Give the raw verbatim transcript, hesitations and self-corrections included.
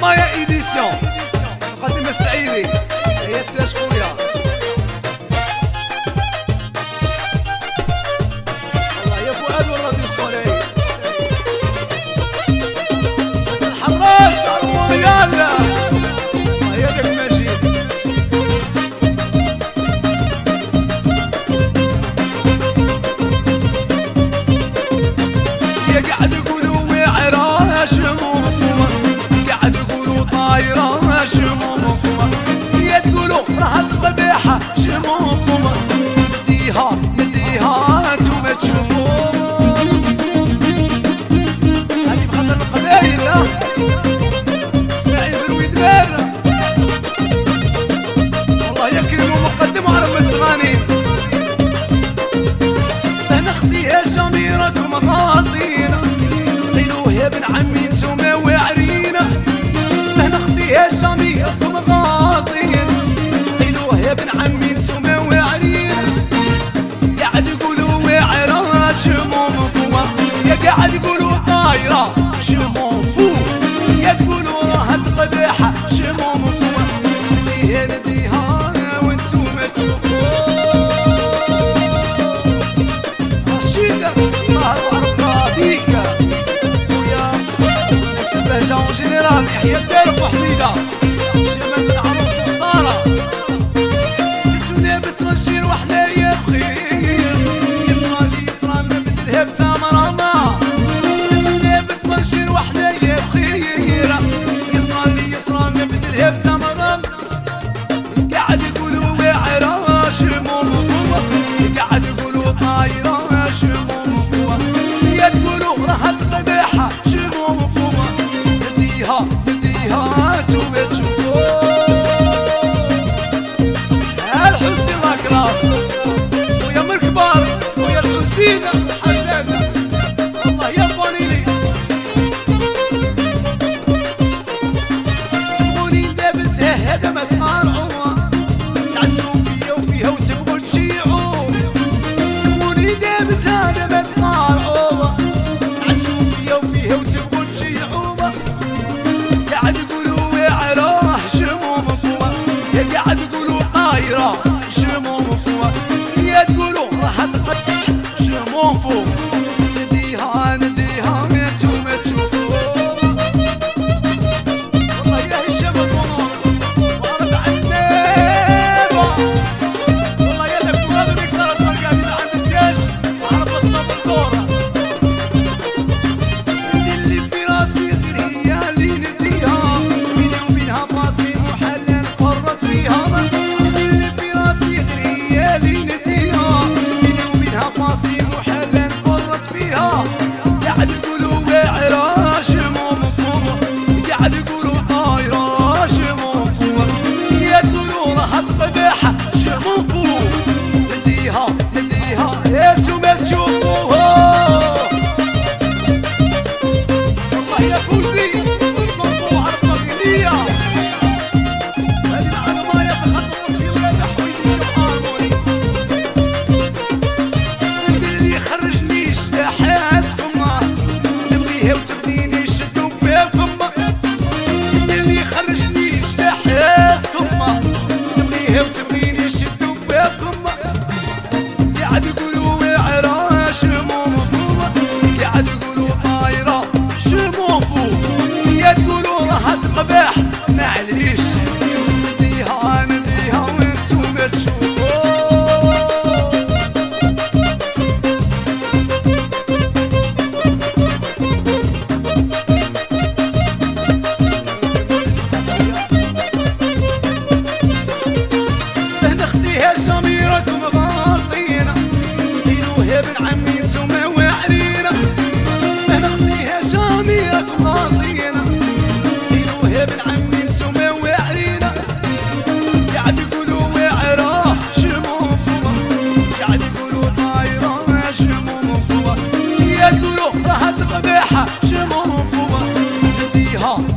مايا ايديسيون مقدم السعيدي هي تاج خويا الله يا فؤاد والراديو الصالحي بس الحراش على المونيال الله يا داك المجيد يا قاعد يقولوا وعرا شموم قاعد يقولوا طايره شموم يا تقولوا راحت قبيحه شموم نديها نديها انتم تشوفوا هذه بخاطر القبايل اسماعيل بن ويدبر والله يكرموا مقدموا على المستغانين انا اختيها شميره ومغاطينا قيلوه يا ابن عمي انتوما واعرينا انا اختيها شميره ومغاطينا قيلوه يا ابن عمي انتوما واعرينا قاعد يقولوا واعره شموم فوا يا قاعد يقولوا طايره شموم فوا يا تقولوا راها قبيحه شموم فوا نديها نديها وانتوما تشوفوا رشيده الله وعرفها بيك ويا نسبها اون جينيرال يحيى التارك وحميده جمال بن عروس وساره بنتونا بتغشير وحنايا بخير يسرى لي يسرى ما بدلها بتمرمه بنتونا بتغشير وحنايا بخير يسرى لي يسرى ما بدلها بتمرمه قاعد يقولوا واعره شموم قاعد يقولوا طايره شموم يا تقولوا راحت قبيحه شموم نديها نديها انتم تشوفوا الحسين لاكراس ويا من الكبار ويا الحسين حسن الله يا فانيلي تبغوني ندابز هذا ما تقارعوا تعزوا فيا وفيها وتبغوا تشيعوا تبغوني ندابز هذا ما تقارعوا تعزوا فيا وفيها وتبغوا تشيعوا قاعد يقولوا واعره شموم فوا يا قاعد يقولوا طايره شموم فوا يا تقولوا راحت قبيحه شموم فوا نديها نديها انتم تشوفوا والله يا هشام الفنون وارفع النيبه والله يا لك وهذا بيكسر اصلا قاعدين عند الدياش وعرف الصوت الكوره اللي في راسي غير هي اللي نديها بيني وبينها بلاصي محلل قرت فيها اللي في راسي غير هي اللي نديها بيني وبينها بلاصي محلل قرت فيها قاعد يقولوا واعره شموم فوا قاعد يقولوا طايره شموم فوا يا تقولوا راحت قبيحه شموم فوا نديها نديها انتم تشوفوها والله يا فوزي الصوت وعرفه بليا هذه العلمايه تخطط في ولاد حويدي سبحانوني اللي يخرجنيش احاسكم نبغيها وتبنيني شدوا فيكم اللي يخرجنيش احاسكم نبغيها وتبنيني شدوا فيكم قاعد يقولوا واعره شموم فوا قاعد يقولوا طايره شموم فوا يا تقولوا راحت قباحه معليش نديها نديها وانتم تشوفوا نخديها شميره ومغاطينا قيلوه يا ابن عمي انتوما واعرينا نخديها شميره ومغاطينا قيلوه يا ابن عمي انتوما واعرينا قاعد يقولوا واعره شموم فوا قاعد يقولوا طايره شموم فوا يا تقولوا راحت قبيحه شموم فوا نديها